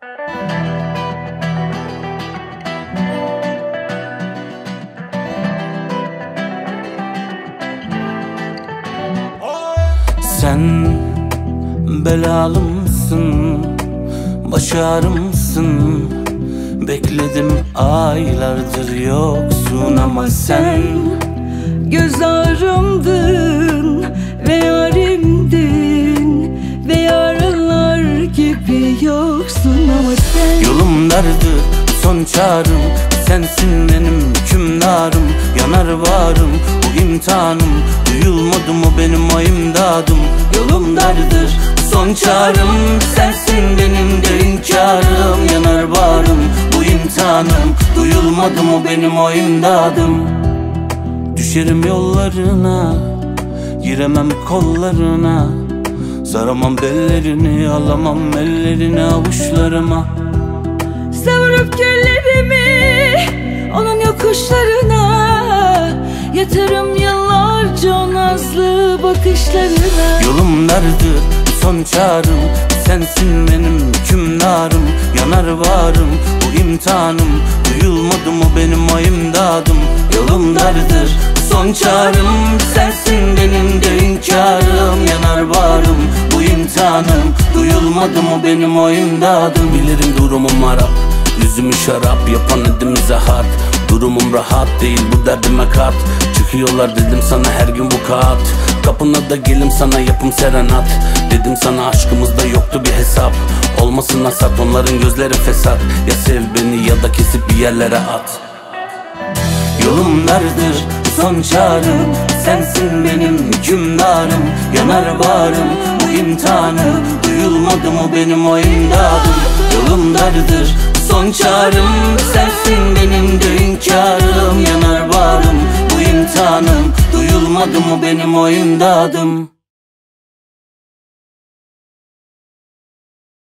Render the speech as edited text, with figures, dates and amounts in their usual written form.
Sen belalı mısın, baş ağrımsın? Bekledim aylardır yoksun ama sen göz ağrımdın ve yarimdin ve yaralar gibi yoksun ama sen. Yolum dardı, son çağrım sensin, benim hükümdarım. Yanar varım, bu imtihanım, duyulmadı mı benim o imdadım? Yolum dardır, son çağrım sensin, benim de hünkârım. Yanar varım, bu imtihanım, duyulmadı mı benim o imdadım? Düşerim yollarına, giremem kollarına, saramam bellerini, alamam ellerini avuçlarıma. Savurup güllerimi onun yokuşlarına, yatarım yıllarca o nazlı bakışlarına. Yolum dardı, son çağrım sensin, benim hükümdarım. Yanar varım, bu imtihanım, duyulmadı mı benim o imdadım? Yolum dardır, son çağrım sensin, benim de hünkârım. Yanar varım, bu imtihanım, duyulmadı mı benim o imdadım? Bilirim durumum harap, yüzümü şarap yapan edimize hat. Durumum rahat değil, bu derdime kat. Çıkıyorlar dedim sana her gün bu kat. Kapına da gelim sana yapım serenat. Dedim sana aşkımızda yoktu bir hesap. Olmasın hasat, onların gözleri fesat. Ya sev beni ya da kesip bir yerlere at. Yolum dardır, son çağrım sensin, benim hükümdarım. Yanar varım, bu imtihanı, duyulmadı mı benim o imdadım? Yolum dardır, son çağrım sensin, benim de hünkârım. Yanar varım, bu imtihanım, duyulmadı mı benim o imdadım?